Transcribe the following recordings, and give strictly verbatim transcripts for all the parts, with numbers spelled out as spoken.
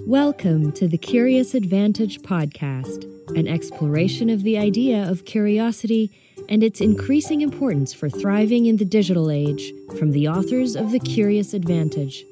Welcome to the Curious Advantage podcast, an exploration of the idea of curiosity and its increasing importance for thriving in the digital age, from the authors of The Curious Advantage.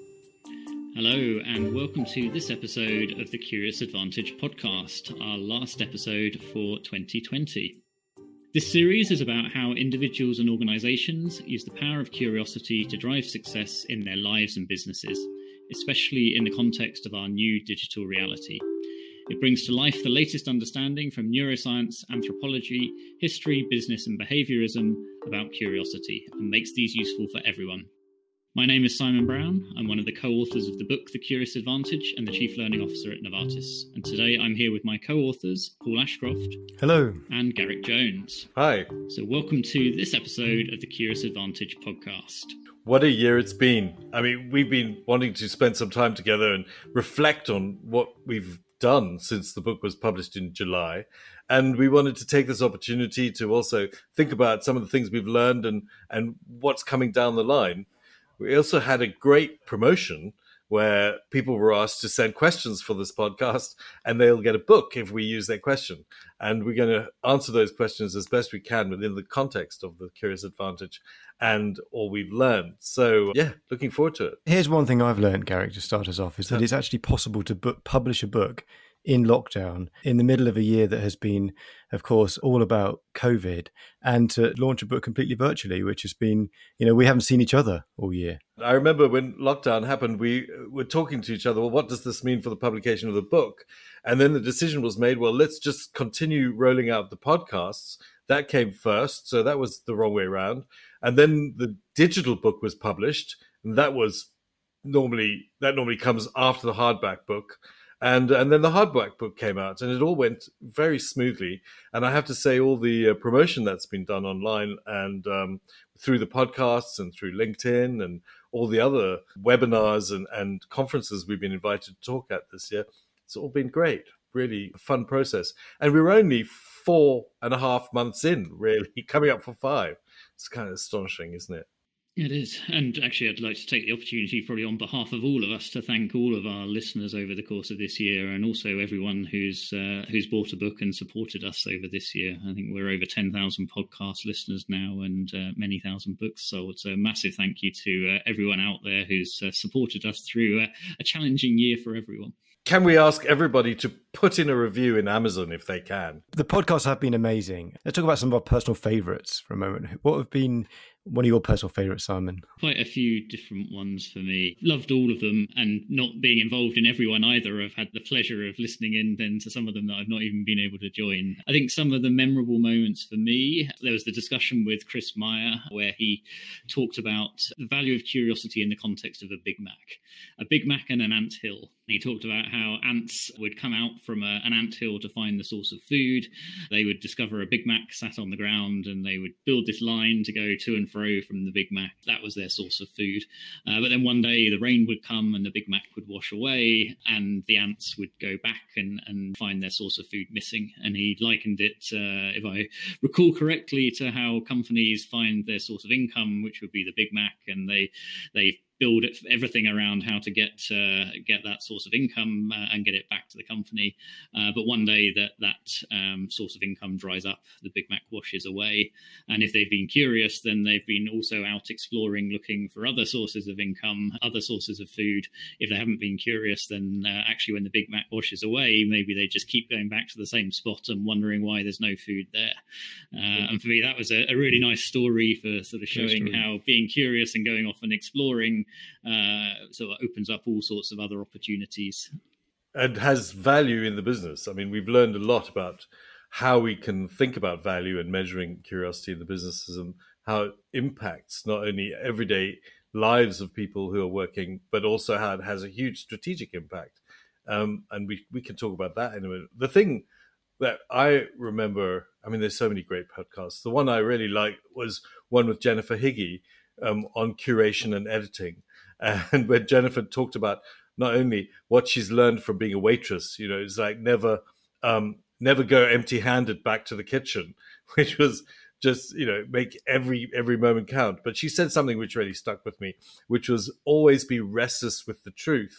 Hello, and welcome to this episode of the Curious Advantage podcast, our last episode for twenty twenty. This series is about how individuals and organisations use the power of curiosity to drive success in their lives and businesses, especially in the context of our new digital reality. It brings to life the latest understanding from neuroscience, anthropology, history, business and behaviourism about curiosity, and makes these useful for everyone. My name is Simon Brown. I'm one of the co-authors of the book The Curious Advantage and the Chief Learning Officer at Novartis. And today I'm here with my co-authors, Paul Ashcroft. Hello. And Garrick Jones. Hi. So welcome to this episode of the Curious Advantage podcast. What a year it's been. I mean, we've been wanting to spend some time together and reflect on what we've done since the book was published in July. And we wanted to take this opportunity to also think about some of the things we've learned and, and what's coming down the line. We also had a great promotion where people were asked to send questions for this podcast, and they'll get a book if we use their question. And we're going to answer those questions as best we can within the context of the Curious Advantage and all we've learned. So, yeah, looking forward to it. Here's one thing I've learned, Garrick, to start us off, is that it's actually possible to book, publish a book in lockdown in the middle of a year that has been, of course, all about COVID, and to launch a book completely virtually, which has been, you know, we haven't seen each other all year. I remember when lockdown happened, we were talking to each other, well, what does this mean for the publication of the book? And then the decision was made, well, let's just continue rolling out the podcasts. That came first, so that was the wrong way around. And then the digital book was published, and that was normally, that normally comes after the hardback book. And and then the hardback book came out, and it all went very smoothly. And I have to say, all the uh, promotion that's been done online and um, through the podcasts and through LinkedIn and all the other webinars and, and conferences we've been invited to talk at this year, it's all been great. Really a fun process. And we were only four and a half months in, really, coming up for five. It's kind of astonishing, isn't it? It is. And actually, I'd like to take the opportunity, probably on behalf of all of us, to thank all of our listeners over the course of this year, and also everyone who's uh, who's bought a book and supported us over this year. I think we're over ten thousand podcast listeners now, and uh, many thousand books sold. So a massive thank you to uh, everyone out there who's uh, supported us through uh, a challenging year for everyone. Can we ask everybody to put in a review in Amazon if they can? The podcasts have been amazing. Let's talk about some of our personal favourites for a moment. What have been one of your personal favourites, Simon? Quite a few different ones for me. Loved all of them, and not being involved in every one either. I've had the pleasure of listening in then to some of them that I've not even been able to join. I think some of the memorable moments for me, there was the discussion with Chris Meyer where he talked about the value of curiosity in the context of a Big Mac. A Big Mac and an anthill. He talked about how ants would come out from a, an anthill to find the source of food. They would discover a Big Mac sat on the ground, and they would build this line to go to and fro from the Big Mac. That was their source of food. Uh, but then one day the rain would come and the Big Mac would wash away, and the ants would go back and, and find their source of food missing. And he likened it, uh, if I recall correctly, to how companies find their source of income, which would be the Big Mac, and they they build everything around how to get uh, get that source of income uh, and get it back to the company. Uh, but one day that that um, source of income dries up, the Big Mac washes away. And if they've been curious, then they've been also out exploring, looking for other sources of income, other sources of food. If they haven't been curious, then uh, actually when the Big Mac washes away, maybe they just keep going back to the same spot and wondering why there's no food there. Uh, and for me, that was a, a really nice story for sort of showing how being curious and going off and exploring uh, sort of opens up all sorts of other opportunities. And has value in the business. I mean, we've learned a lot about how we can think about value and measuring curiosity in the businesses, and how it impacts not only everyday lives of people who are working, but also how it has a huge strategic impact. Um, and we, we can talk about that in a minute. The thing that I remember, I mean, there's so many great podcasts. The one I really liked was one with Jennifer Higgie um, on curation and editing. And when Jennifer talked about not only what she's learned from being a waitress, you know, it's like never, um, never go empty-handed back to the kitchen, which was just, you know, make every every moment count. But she said something which really stuck with me, which was always be restless with the truth.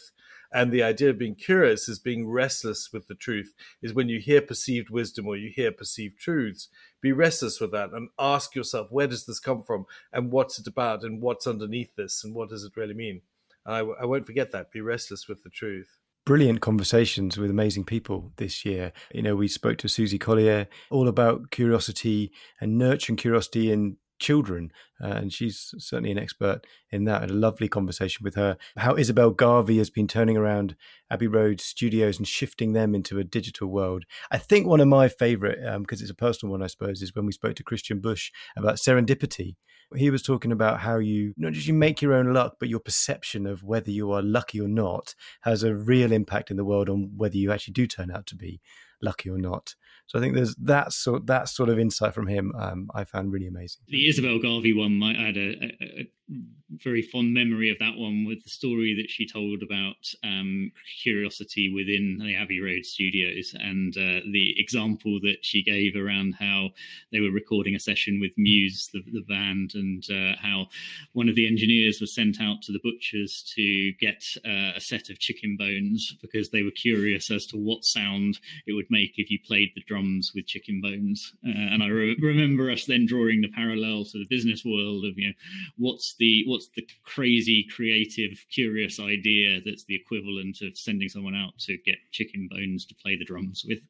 And the idea of being curious is being restless with the truth, is when you hear perceived wisdom or you hear perceived truths, be restless with that and ask yourself, where does this come from and what's it about and what's underneath this and what does it really mean? And I, I won't forget that. Be restless with the truth. Brilliant conversations with amazing people this year. You know, we spoke to Susie Collier all about curiosity and nurturing curiosity in children, uh, and she's certainly an expert in that. I had a lovely conversation with her. How Isabel Garvey has been turning around Abbey Road Studios and shifting them into a digital world. I think one of my favourite, um, because it's a personal one, I suppose, is when we spoke to Christian Bush about serendipity. He was talking about how you, not just you make your own luck, but your perception of whether you are lucky or not has a real impact in the world on whether you actually do turn out to be lucky or not. So I think there's that sort that sort of insight from him. Um, I found really amazing. The Isabel Garvey one, I had a, a, a very fond memory of that one, with the story that she told about um, curiosity within the Abbey Road Studios, and uh, the example that she gave around how they were recording a session with Muse, the, the band, and uh, how one of the engineers was sent out to the butchers to get uh, a set of chicken bones because they were curious as to what sound it would make if you played the drums with chicken bones. Uh, and I re- remember us then drawing the parallel to the business world of, you know, what's the what's the crazy, creative, curious idea that's the equivalent of sending someone out to get chicken bones to play the drums with.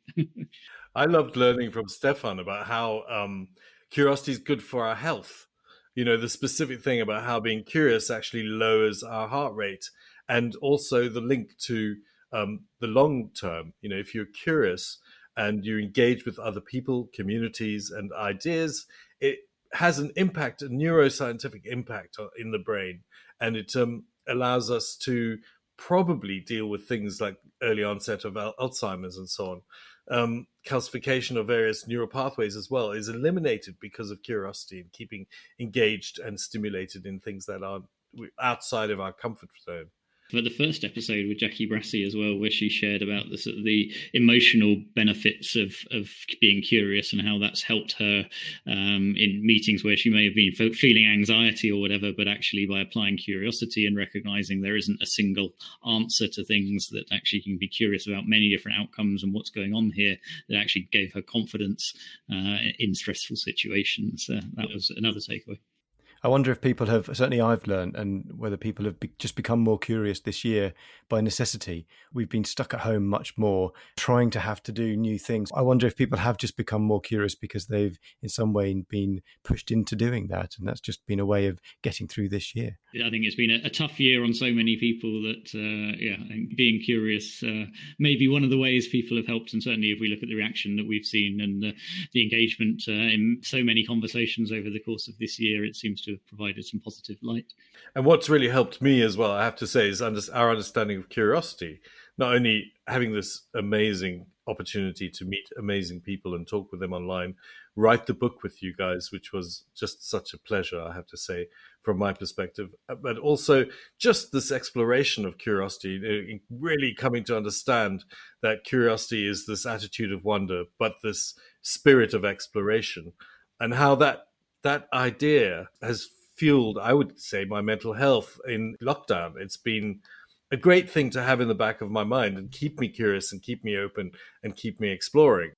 I loved learning from Stefan about how um, curiosity is good for our health. You know, the specific thing about how being curious actually lowers our heart rate, and also the link to um, the long term. You know, if you're curious and you engage with other people, communities, and ideas, it has an impact, a neuroscientific impact in the brain, and it um, allows us to probably deal with things like early onset of Alzheimer's and so on. Um, calcification of various neural pathways as well is eliminated because of curiosity and keeping engaged and stimulated in things that are outside of our comfort zone. For the first episode with Jackie Brassey as well, where she shared about the sort of the emotional benefits of, of being curious and how that's helped her um, in meetings where she may have been feeling anxiety or whatever, but actually by applying curiosity and recognizing there isn't a single answer to things, that actually you can be curious about many different outcomes and what's going on here, that actually gave her confidence uh, in stressful situations. Uh, that was another takeaway. I wonder if people have, certainly I've learned, and whether people have be, just become more curious this year by necessity. We've been stuck at home much more, trying to have to do new things. I wonder if people have just become more curious because they've in some way been pushed into doing that, and that's just been a way of getting through this year. I think it's been a, a tough year on so many people that, uh, yeah, I think being curious uh, may be one of the ways people have helped. And certainly if we look at the reaction that we've seen and uh, the engagement uh, in so many conversations over the course of this year, it seems to have provided some positive light. And what's really helped me as well, I have to say, is under, our understanding of curiosity. Not only having this amazing opportunity to meet amazing people and talk with them online, write the book with you guys, which was just such a pleasure, I have to say, from my perspective, but also just this exploration of curiosity, really coming to understand that curiosity is this attitude of wonder, but this spirit of exploration, and how that that idea has fueled, I would say, my mental health in lockdown. It's been a great thing to have in the back of my mind and keep me curious and keep me open and keep me exploring.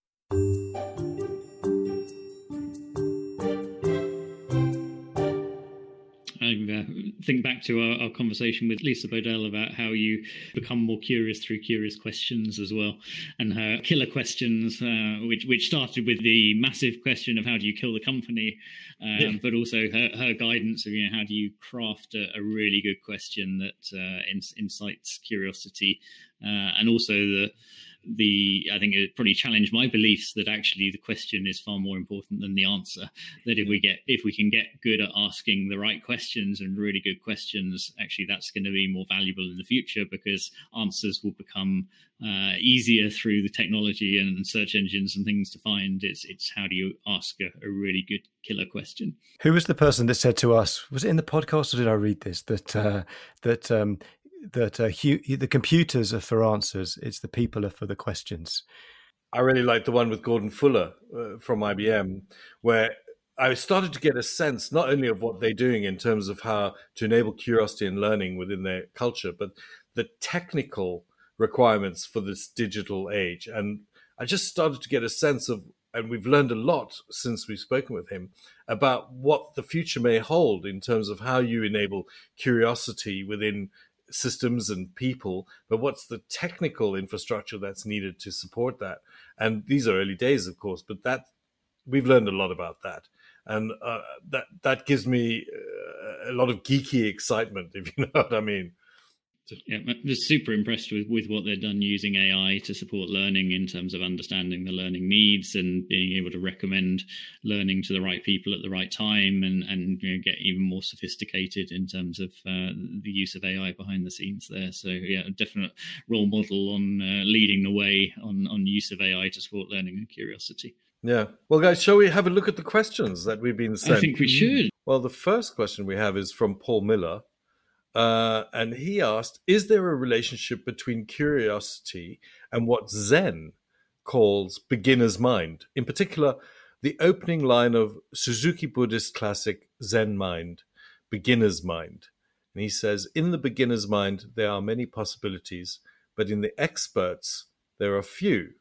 I uh, think back to our, our conversation with Lisa Bodell about how you become more curious through curious questions as well, and her killer questions, uh, which which started with the massive question of how do you kill the company, um, yeah. but also her, her guidance of, you know, how do you craft a, a really good question that uh, in, incites curiosity, uh, and also the the I think it probably challenged my beliefs that actually the question is far more important than the answer. That if we get if we can get good at asking the right questions and really good questions, actually that's going to be more valuable in the future, because answers will become uh, easier through the technology and search engines and things to find. It's it's how do you ask a, a really good killer question. Who was the person that said to us, was it in the podcast or did I read this, that uh, that um that uh, hu- the computers are for answers, it's the people are for the questions? I really like the one with Gordon Fuller uh, from I B M, where I started to get a sense not only of what they're doing in terms of how to enable curiosity and learning within their culture, but the technical requirements for this digital age. And I just started to get a sense of, and we've learned a lot since we've spoken with him, about what the future may hold in terms of how you enable curiosity within systems and people, but what's the technical infrastructure that's needed to support that. And these are early days, of course, but that we've learned a lot about that. And uh, that that gives me uh, a lot of geeky excitement, if you know what I mean. Yeah, I was super impressed with, with what they've done using A I to support learning in terms of understanding the learning needs and being able to recommend learning to the right people at the right time, and, and you know, get even more sophisticated in terms of uh, the use of A I behind the scenes there. So yeah, a definite role model on uh, leading the way on, on use of A I to support learning and curiosity. Yeah. Well, guys, shall we have a look at the questions that we've been sent? I think we should. Well, the first question we have is from Paul Miller. Uh, and he asked, is there a relationship between curiosity and what Zen calls beginner's mind? In particular, the opening line of Suzuki Buddhist classic Zen Mind, beginner's mind. And he says, in the beginner's mind, there are many possibilities, but in the experts, there are few.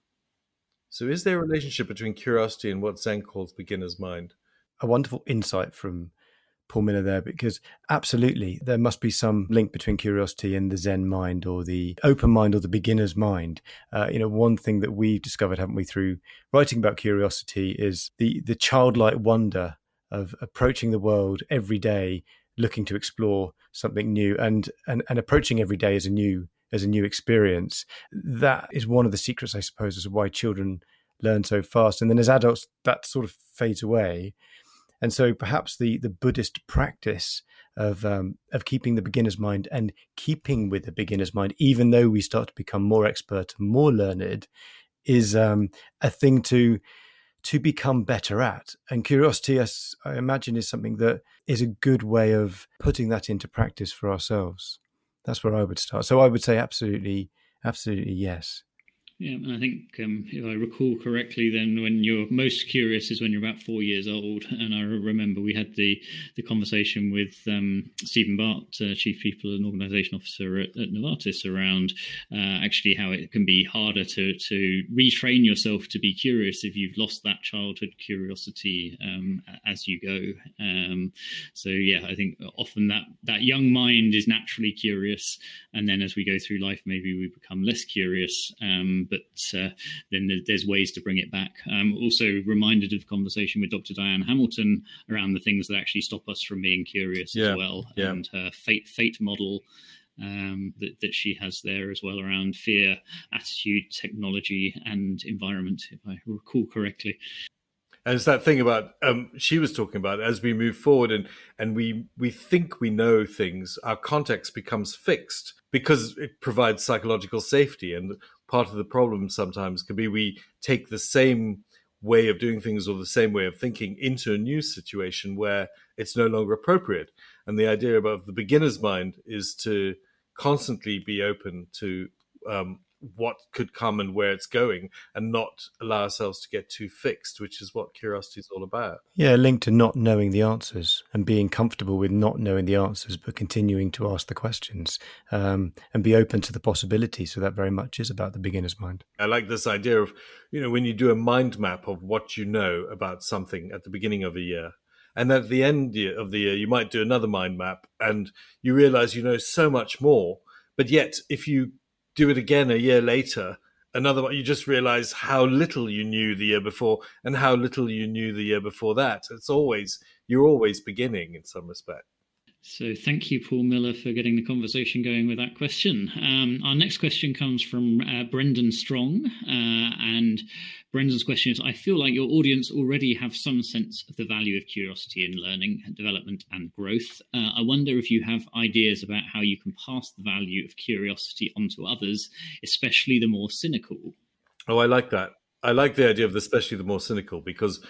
So is there a relationship between curiosity and what Zen calls beginner's mind? A wonderful insight from Paul Miller there, because absolutely there must be some link between curiosity and the Zen mind, or the open mind, or the beginner's mind. Uh, you know, one thing that we've discovered, haven't we, through writing about curiosity, is the the childlike wonder of approaching the world every day, looking to explore something new, and and, and approaching every day as a new as a new experience. That is one of the secrets, I suppose, as to why children learn so fast. And then as adults, that sort of fades away. And so perhaps the, the Buddhist practice of um, of keeping the beginner's mind and keeping with the beginner's mind, even though we start to become more expert and more learned, is um, a thing to to become better at. And curiosity, as I imagine, is something that is a good way of putting that into practice for ourselves. That's where I would start. So I would say absolutely, absolutely yes. Yeah, and I think um, if I recall correctly, then when you're most curious is when you're about four years old. And I remember we had the, the conversation with um, Stephen Bart, uh, Chief People and Organisation Officer at, at Novartis, around uh, actually how it can be harder to, to retrain yourself to be curious if you've lost that childhood curiosity um, as you go. Um, so yeah, I think often that, that young mind is naturally curious. And then as we go through life, maybe we become less curious. Um, but uh, then there's ways to bring it back. I'm also reminded of the conversation with Doctor Diane Hamilton around the things that actually stop us from being curious yeah, as well, yeah. and her fate fate model um, that, that she has there as well around fear, attitude, technology, and environment, if I recall correctly. And it's that thing about, um, she was talking about, as we move forward and, and we, we think we know things, our context becomes fixed because it provides psychological safety. And part of the problem sometimes can be we take the same way of doing things or the same way of thinking into a new situation where it's no longer appropriate. And the idea about the beginner's mind is to constantly be open to um, what could come and where it's going, and not allow ourselves to get too fixed, which is what curiosity is all about. Yeah, linked to not knowing the answers and being comfortable with not knowing the answers, but continuing to ask the questions um, and be open to the possibilities. So that very much is about the beginner's mind. I like this idea of, you know, when you do a mind map of what you know about something at the beginning of a year, and at the end of the year, you might do another mind map and you realize you know so much more. But yet, if you do it again a year later, another one, you just realize how little you knew the year before and how little you knew the year before that. It's always, you're always beginning in some respect. So thank you, Paul Miller, for getting the conversation going with that question. Um, our next question comes from uh, Brendan Strong. Uh, and Brendan's question is, I feel like your audience already have some sense of the value of curiosity in learning, development and growth. Uh, I wonder if you have ideas about how you can pass the value of curiosity onto others, especially the more cynical. Oh, I like that. I like the idea of the, especially the more cynical, because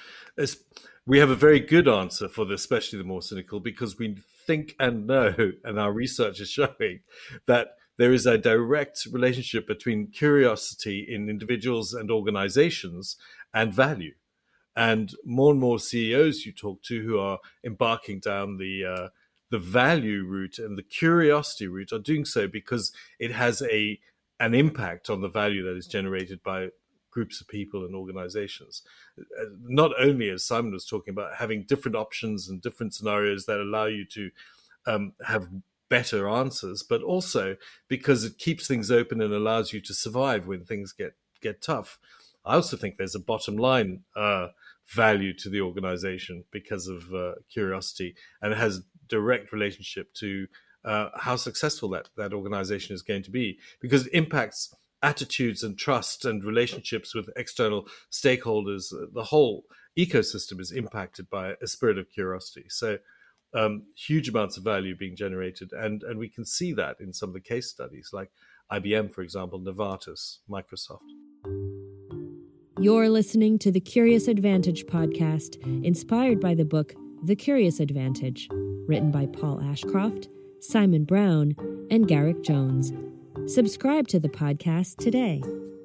we have a very good answer for the especially the more cynical, because we think and know, and our research is showing, that there is a direct relationship between curiosity in individuals and organizations and value. And more and more C E Os you talk to who are embarking down the uh, the value route and the curiosity route are doing so because it has a an impact on the value that is generated by groups of people and organizations. Not only, as Simon was talking about, having different options and different scenarios that allow you to um, have better answers, but also because it keeps things open and allows you to survive when things get, get tough. I also think there's a bottom line uh, value to the organization because of uh, curiosity, and it has direct relationship to uh, how successful that, that organization is going to be, because it impacts attitudes and trust and relationships with external stakeholders. The whole ecosystem is impacted by a spirit of curiosity. So um, huge amounts of value being generated. And, and we can see that in some of the case studies, like I B M, for example, Novartis, Microsoft. You're listening to the Curious Advantage podcast, inspired by the book The Curious Advantage, written by Paul Ashcroft, Simon Brown, and Garrick Jones. Subscribe to the podcast today.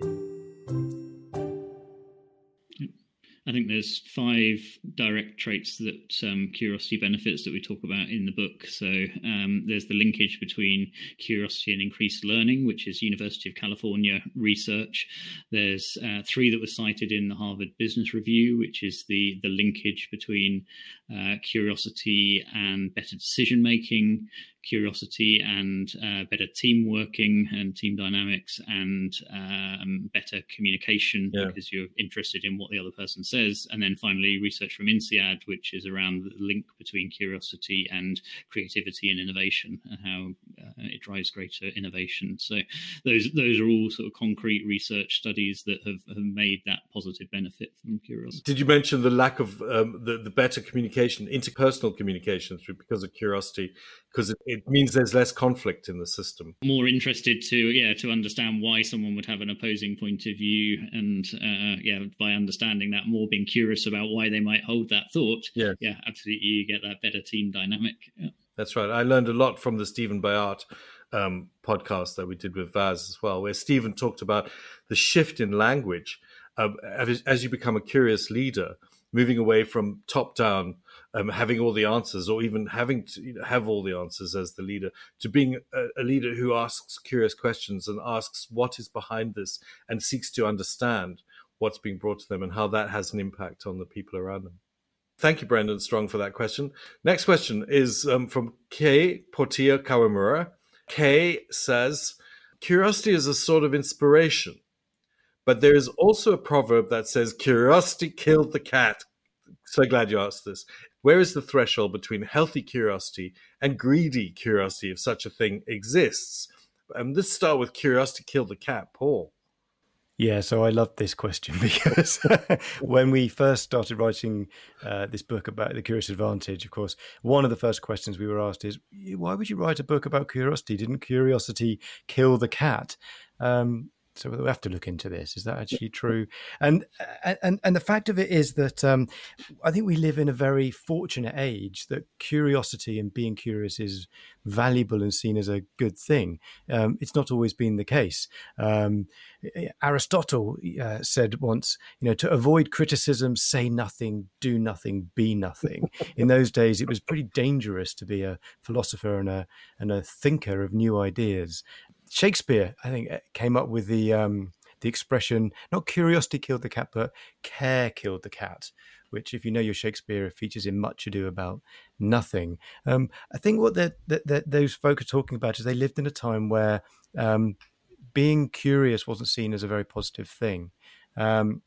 I think there's five direct traits that um, curiosity benefits that we talk about in the book. So um, there's the linkage between curiosity and increased learning, which is University of California research. There's uh, three that were cited in the Harvard Business Review, which is the, the linkage between uh, curiosity and better decision making, curiosity and uh, better team working and team dynamics, and um, better communication, yeah, because you're interested in what the other person says. And then finally, research from INSEAD, which is around the link between curiosity and creativity and innovation, and how uh, it drives greater innovation. So those those are all sort of concrete research studies that have, have made that positive benefit from curiosity. Did you mention the lack of um, the, the better communication, interpersonal communication through because of curiosity? Because it, it means there's less conflict in the system. More interested to yeah to understand why someone would have an opposing point of view, and uh, yeah by understanding that more, being curious about why they might hold that thought. Yeah, yeah, absolutely, you get that better team dynamic. Yeah. That's right. I learned a lot from the Stephen Bayart um, podcast that we did with Vaz as well, where Stephen talked about the shift in language um, as, as you become a curious leader, moving away from top down, um, having all the answers, or even having to you know, have all the answers as the leader, to being a, a leader who asks curious questions and asks what is behind this and seeks to understand what's being brought to them and how that has an impact on the people around them. Thank you, Brendan Strong, for that question. Next question is um, from Kei Portia Kawamura. Kei says, curiosity is a sort of inspiration, but there is also a proverb that says, curiosity killed the cat. So glad you asked this. Where is the threshold between healthy curiosity and greedy curiosity, if such a thing exists? Um, let's start with curiosity killed the cat. Paul. Yeah, so I love this question because when we first started writing uh, this book about the Curious Advantage, of course, one of the first questions we were asked is, why would you write a book about curiosity? Didn't curiosity kill the cat? Um, so we have to look into this. Is that actually true? And and and the fact of it is that um, I think we live in a very fortunate age that curiosity and being curious is valuable and seen as a good thing. Um, it's not always been the case. Um, Aristotle uh, said once, you know, to avoid criticism, say nothing, do nothing, be nothing. In those days, it was pretty dangerous to be a philosopher and a and a thinker of new ideas. Shakespeare, I think, came up with the um, the expression, not curiosity killed the cat, but care killed the cat, which, if you know your Shakespeare, features in Much Ado About Nothing. Um, I think what that those folk are talking about is they lived in a time where um, being curious wasn't seen as a very positive thing. Um,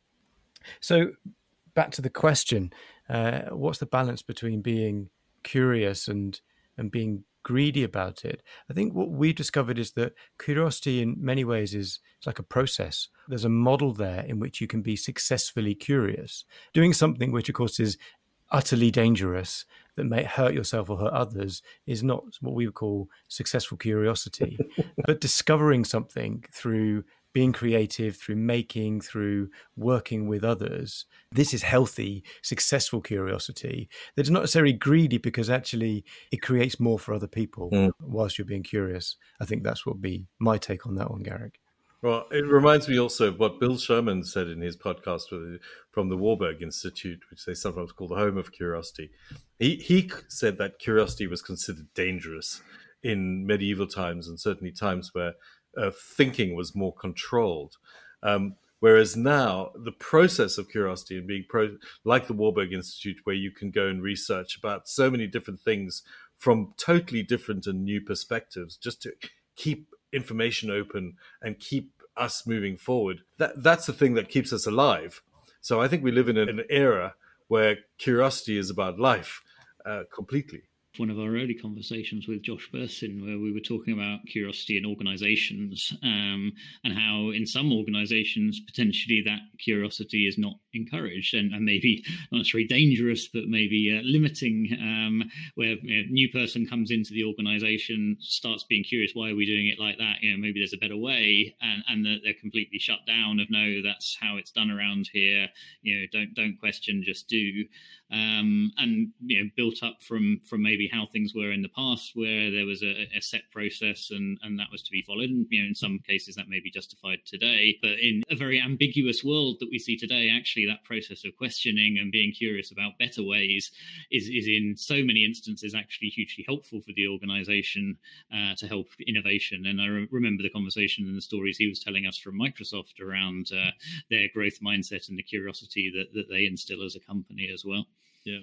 so back to the question, uh, what's the balance between being curious and and being greedy about it? I think what we've discovered is that curiosity in many ways is it's like a process. There's a model there in which you can be successfully curious. Doing something which, of course, is utterly dangerous, that may hurt yourself or hurt others, is not what we would call successful curiosity. But discovering something through being creative, through making, through working with others, this is healthy, successful curiosity that is not necessarily greedy, because actually it creates more for other people mm. whilst you're being curious. I think that's what would be my take on that one, Garrick. Well, it reminds me also of what Bill Sherman said in his podcast with, from the Warburg Institute, which they sometimes call the home of curiosity. He, he said that curiosity was considered dangerous in medieval times, and certainly times where uh, thinking was more controlled. Um, whereas now, the process of curiosity and being pro, like the Warburg Institute, where you can go and research about so many different things from totally different and new perspectives, just to keep information open and keep us moving forward. That that's the thing that keeps us alive. So I think we live in an era where curiosity is about life uh, completely. One of our early conversations with Josh Bursin, where we were talking about curiosity in organizations, um, and how in some organizations potentially that curiosity is not encouraged, and, and maybe not necessarily dangerous, but maybe uh, limiting, um, where you know, a new person comes into the organization, starts being curious, why are we doing it like that? You know, maybe there's a better way, and, and they're completely shut down of, no, that's how it's done around here. You know, don't don't question, just do. Um, and you know, built up from from maybe how things were in the past, where there was a, a set process and, and that was to be followed. And you know, in some cases that may be justified today, but in a very ambiguous world that we see today, actually that process of questioning and being curious about better ways is is in so many instances actually hugely helpful for the organization uh, to help innovation. And I re- remember the conversation and the stories he was telling us from Microsoft around uh, their growth mindset and the curiosity that, that they instill as a company as well. Yeah.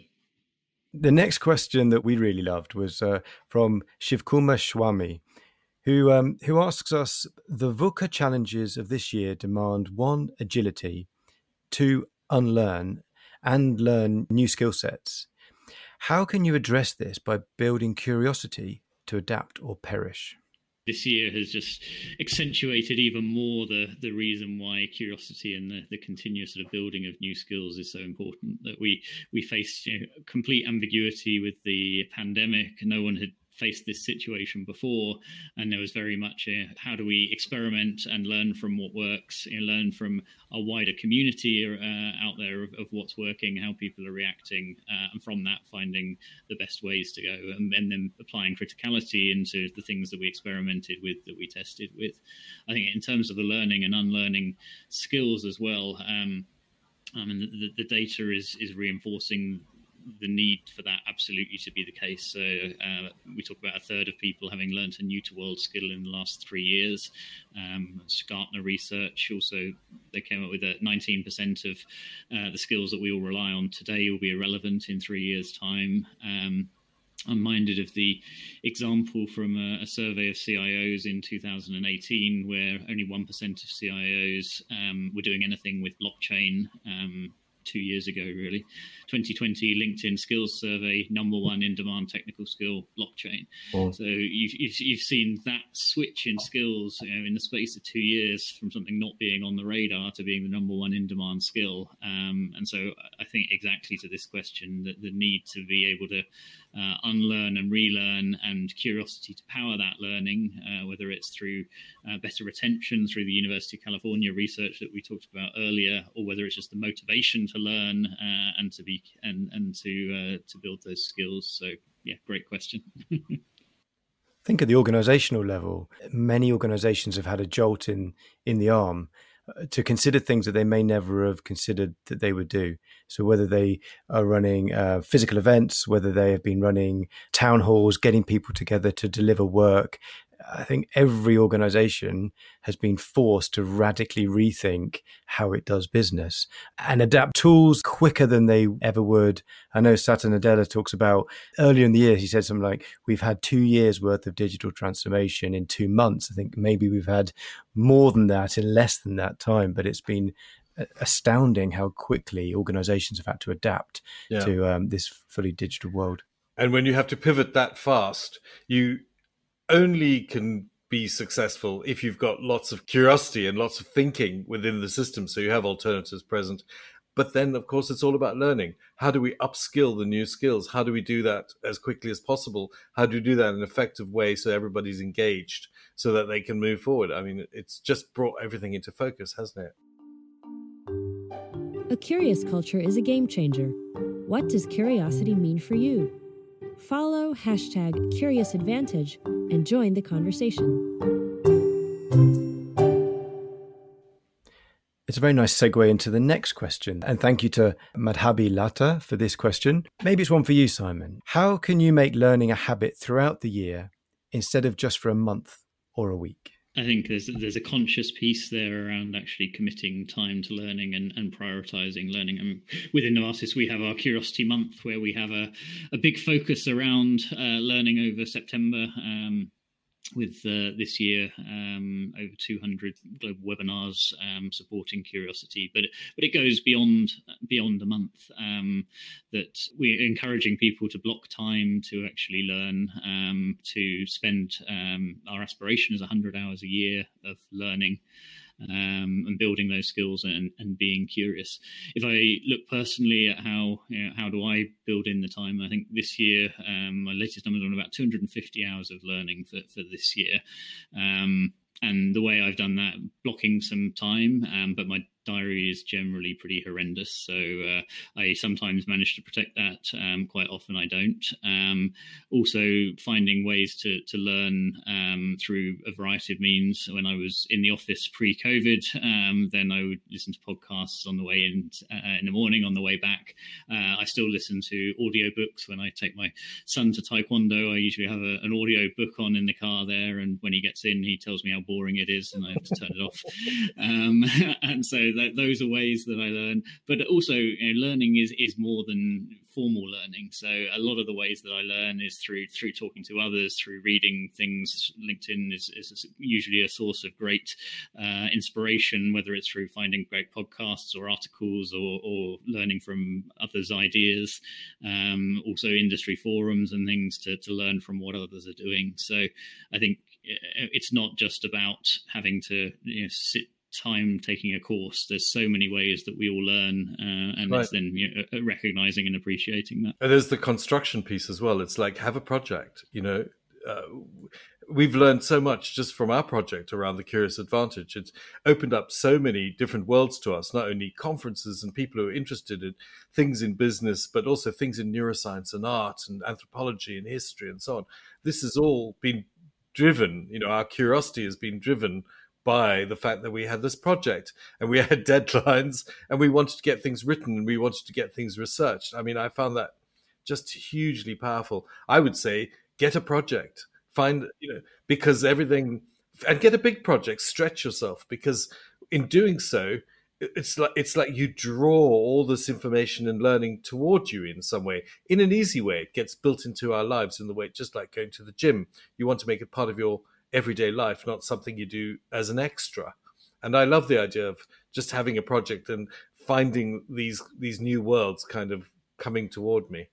The next question that we really loved was uh, from Shivkumar Swami, who um, who asks us, the VUCA challenges of this year demand one, agility, two, unlearn, and learn new skill sets. How can you address this by building curiosity to adapt or perish? This year has just accentuated even more the, the reason why curiosity and the, the continuous sort of building of new skills is so important. That we we faced you know, complete ambiguity with the pandemic. No one had faced this situation before, and there was very much a, how do we experiment and learn from what works, you know, learn from a wider community uh, out there of, of what's working, how people are reacting, uh, and from that finding the best ways to go, and, and then applying criticality into the things that we experimented with, that we tested with. I think in terms of the learning and unlearning skills as well, um, I mean the, the data is is reinforcing the need for that absolutely to be the case. So uh, we talk about a third of people having learned a new to world skill in the last three years. Um, Gartner research also, they came up with that nineteen percent of uh, the skills that we all rely on today will be irrelevant in three years' time. Um, I'm minded of the example from a, a survey of C I Os in two thousand eighteen, where only one percent of C I Os um, were doing anything with blockchain. Um, two years ago, really. twenty twenty LinkedIn skills survey, number one in demand technical skill, blockchain. Oh. So you've, you've, you've seen that switch in skills, you know, in the space of two years from something not being on the radar to being the number one in demand skill. Um, and so I think exactly to this question, that the need to be able to uh, unlearn and relearn, and curiosity to power that learning, uh, whether it's through uh, better retention through the University of California research that we talked about earlier, or whether it's just the motivation to learn uh, and to be and and to uh, to build those skills. So yeah, great question. I think at the organizational level, many organizations have had a jolt in in the arm to consider things that they may never have considered that they would do. So whether they are running uh, physical events, whether they have been running town halls, getting people together to deliver work, I think every organization has been forced to radically rethink how it does business and adapt tools quicker than they ever would. I know Satya Nadella talks about earlier in the year, he said something like, we've had two years worth of digital transformation in two months. I think maybe we've had more than that in less than that time, but it's been astounding how quickly organizations have had to adapt yeah. to um, this fully digital world. And when you have to pivot that fast, you only can be successful if you've got lots of curiosity and lots of thinking within the system, so you have alternatives present. But then, of course, it's all about learning. How do we upskill the new skills? How do we do that as quickly as possible? How do we do that in an effective way so everybody's engaged so that they can move forward? I mean, it's just brought everything into focus, hasn't it? A curious culture is a game changer. What does curiosity mean for you? Follow hashtag CuriousAdvantage and join the conversation. It's a very nice segue into the next question. And thank you to Madhabi Lata for this question. Maybe it's one for you, Simon. How can you make learning a habit throughout the year instead of just for a month or a week? I think there's there's a conscious piece there around actually committing time to learning and, and prioritizing learning. And within Novartis, we have our Curiosity Month, where we have a, a big focus around uh, learning over September. Um, with uh, this year um, over two hundred global webinars um, supporting curiosity, but but it goes beyond beyond a month. Um, that we're encouraging people to block time to actually learn, um, to spend. Um, our aspiration is one hundred hours a year of learning. Um, and building those skills and, and being curious. If I look personally at how you know, how do I build in the time, I think this year um, my latest numbers are on about two hundred fifty hours of learning for, for this year. Um, and the way I've done that, blocking some time, um, but my diary is generally pretty horrendous. So uh, I sometimes manage to protect that. Um, quite often I don't. Um, also finding ways to, to learn um, through a variety of means. When I was in the office pre-COVID, um, then I would listen to podcasts on the way in, uh, in the morning, on the way back. Uh, I still listen to audiobooks. When I take my son to Taekwondo, I usually have a, an audio book on in the car there. And when he gets in, he tells me how boring it is and I have to turn it off. Um, and so that, those are ways that I learn, but also you know, learning is is more than formal learning. So a lot of the ways that I learn is through through talking to others, through reading things. LinkedIn is, is usually a source of great uh, inspiration, whether it's through finding great podcasts or articles or, or learning from others' ideas. Um, also industry forums and things to, to learn from what others are doing. So I think it's not just about having to you know, sit time taking a course. There's so many ways that we all learn, uh, and right. It's then you know, recognizing and appreciating that. And there's the construction piece as well. It's like, have a project, you know. Uh, we've learned so much just from our project around the Curious Advantage. It's opened up so many different worlds to us, not only conferences and people who are interested in things in business, but also things in neuroscience and art and anthropology and history and so on. This has all been driven, you know, our curiosity has been driven by the fact that we had this project and we had deadlines and we wanted to get things written and we wanted to get things researched. I mean, I found that just hugely powerful. I would say get a project, find, you know, because everything, and get a big project, stretch yourself, because in doing so, it's like it's like you draw all this information and learning toward you in some way, in an easy way. It gets built into our lives in the way, just like going to the gym. You want to make it part of your everyday life, not something you do as an extra. And I love the idea of just having a project and finding these these new worlds kind of coming toward me.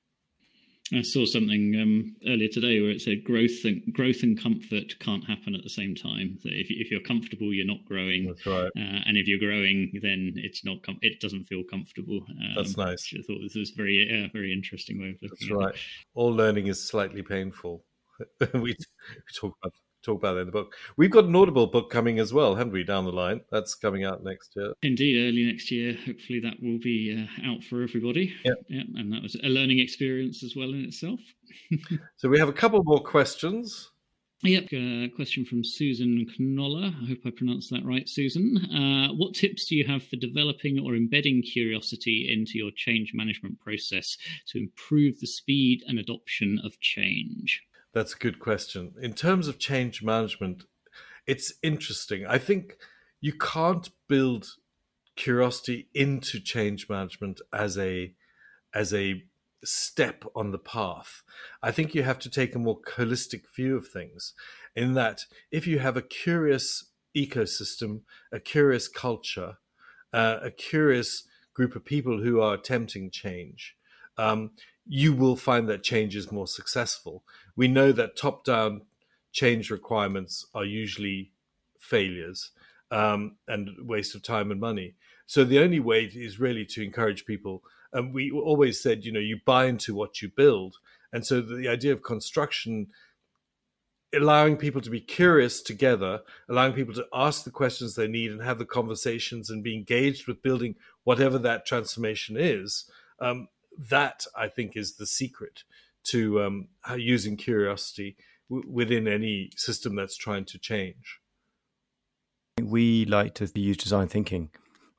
I saw something um, earlier today where it said growth and growth and comfort can't happen at the same time. So if if you're comfortable, you're not growing. That's right. Uh, and if you're growing, then it's not. Com- it doesn't feel comfortable. Um, That's nice. I thought this was very, yeah, very interesting way of looking. That's at right. it. All learning is slightly painful. we, we talk about. talk about that in the book. We've got an Audible book coming as well, haven't we, down the line? That's coming out next year. Indeed, early next year. Hopefully that will be uh, out for everybody. Yeah. yeah. And that was a learning experience as well in itself. So we have a couple more questions. Yep, a question from Susan Knoller. I hope I pronounced that right, Susan. Uh, what tips do you have for developing or embedding curiosity into your change management process to improve the speed and adoption of change? That's a good question. In terms of change management, it's interesting. I think you can't build curiosity into change management as a as a step on the path. I think you have to take a more holistic view of things, in that if you have a curious ecosystem, a curious culture, uh, a curious group of people who are attempting change, um, you will find that change is more successful. We know that top-down change requirements are usually failures um, and waste of time and money. So the only way is really to encourage people. And we always said, you know, you buy into what you build. And so the idea of construction, allowing people to be curious together, allowing people to ask the questions they need and have the conversations and be engaged with building whatever that transformation is, um, that, I think, is the secret to um, using curiosity w- within any system that's trying to change. We like to use design thinking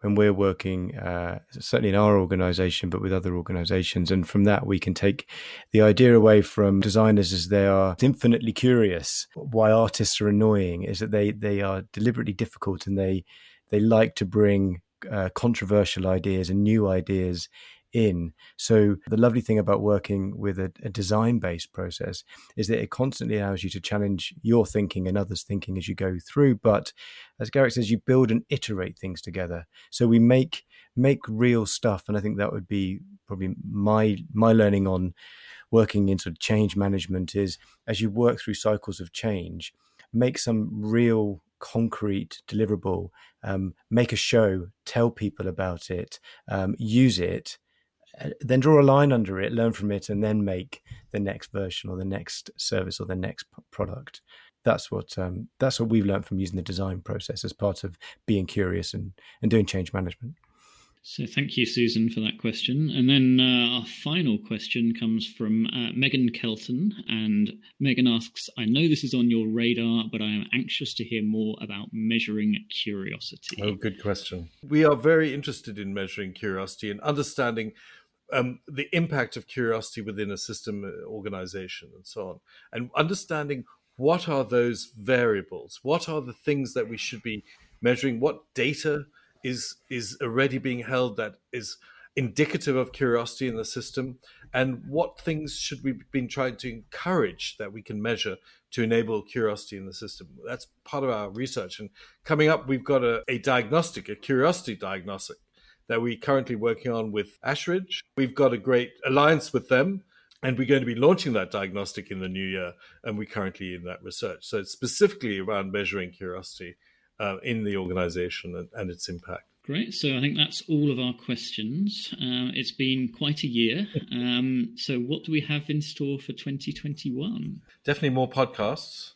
when we're working, uh, certainly in our organization, but with other organizations. And from that, we can take the idea away from designers as they are infinitely curious. Why artists are annoying is that they, they are deliberately difficult, and they, they like to bring uh, controversial ideas and new ideas in. So the lovely thing about working with a, a design-based process is that it constantly allows you to challenge your thinking and others' thinking as you go through. But as Garrick says, you build and iterate things together. So we make make real stuff. And I think that would be probably my my learning on working in sort of change management is, as you work through cycles of change, make some real concrete deliverable, um, make a show, tell people about it, um, use it, then draw a line under it, learn from it, and then make the next version or the next service or the next p- product. That's what um, that's what we've learned from using the design process as part of being curious and, and doing change management. So thank you, Susan, for that question. And then uh, our final question comes from uh, Megan Kelton. And Megan asks, I know this is on your radar, but I am anxious to hear more about measuring curiosity. Oh, good question. We are very interested in measuring curiosity and understanding um, the impact of curiosity within a system, uh, organization, and so on. And understanding what are those variables? What are the things that we should be measuring? What data is is already being held that is indicative of curiosity in the system, and what things should we be trying to encourage that we can measure to enable curiosity in the system? That's part of our research. And coming up, we've got a, a diagnostic, a curiosity diagnostic that we're currently working on with Ashridge. We've got a great alliance with them, and we're going to be launching that diagnostic in the new year, and we're currently in that research. So it's specifically around measuring curiosity Uh, in the organization and, and its impact. Great. So I think that's all of our questions. Uh, it's been quite a year. Um, so what do we have in store for twenty twenty-one? Definitely more podcasts.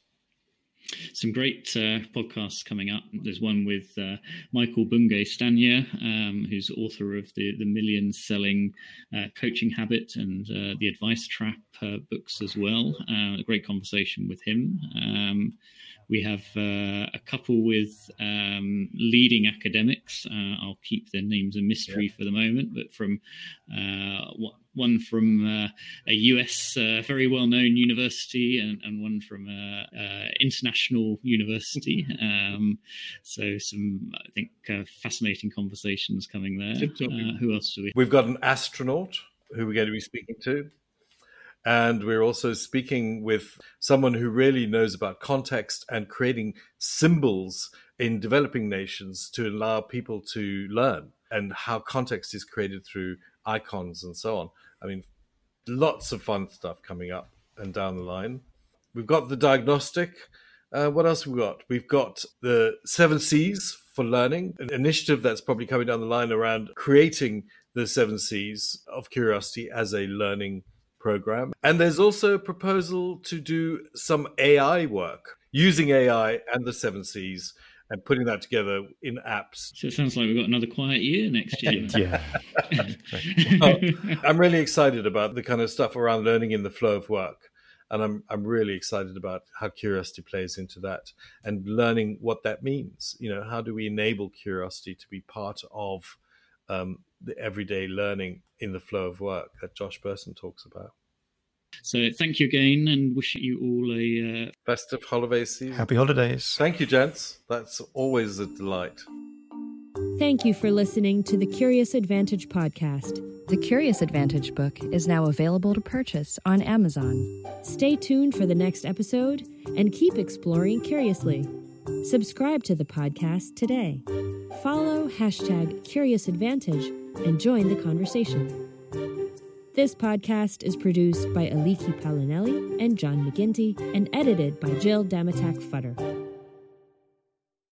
Some great uh, podcasts coming up. There's one with uh, Michael Bungay Stanier, um, who's author of the, the million-selling uh, Coaching Habit and uh, the Advice Trap uh, books as well. Uh, a great conversation with him. Um, we have uh, a couple with um, leading academics. Uh, I'll keep their names a mystery yeah. for the moment, but from uh, one from uh, a U S uh, very well-known university and, and one from an international university. Um, so some, I think, uh, fascinating conversations coming there. Uh, who else do we? We've got an astronaut who we're going to be speaking to. And we're also speaking with someone who really knows about context and creating symbols in developing nations to allow people to learn, and how context is created through icons and so on. I mean, lots of fun stuff coming up and down the line. We've got the diagnostic. Uh, what else have we got? We've got the Seven C's for Learning, an initiative that's probably coming down the line around creating the Seven C's of Curiosity as a learning program. And there's also a proposal to do some A I work using A I and the Seven C's and putting that together in apps. So it sounds like we've got another quiet year next year. Yeah. Well, I'm really excited about the kind of stuff around learning in the flow of work. And I'm I'm really excited about how curiosity plays into that and learning what that means. You know, how do we enable curiosity to be part of um, the everyday learning in the flow of work that Josh Bersin talks about? So thank you again, and wish you all a uh... festive holiday season. Happy holidays. Thank you, gents. That's always a delight. Thank you for listening to the Curious Advantage podcast. The Curious Advantage book is now available to purchase on Amazon. Stay tuned for the next episode and keep exploring curiously. Subscribe to the podcast today. Follow hashtag Curious Advantage and join the conversation. This podcast is produced by Aliki Palinelli and John McGinty and edited by Jill Damatak Futter.